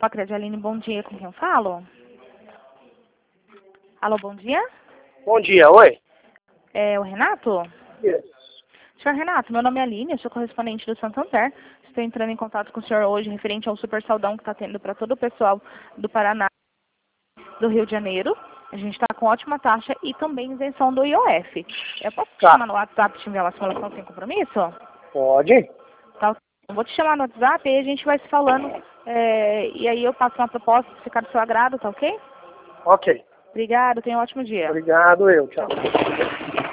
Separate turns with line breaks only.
Copa Credialine, bom dia, com quem eu falo? Alô, bom dia?
Bom dia, oi.
É o Renato?
Yes.
Senhor Renato, meu nome é Aline, eu sou correspondente do Santander. Estou entrando em contato com o senhor hoje referente ao super saudão que está tendo para todo o pessoal do Paraná, do Rio de Janeiro. A gente está com ótima taxa e também isenção do IOF. Eu posso te chamar no WhatsApp e te enviar uma simulação sem compromisso?
Pode?
Tá, eu vou te chamar no WhatsApp e aí a gente vai se falando. E aí eu passo uma proposta para ficar do seu agrado, tá ok?
Ok.
Obrigado, tenha um ótimo dia.
Obrigado, eu. Tchau.
Tchau.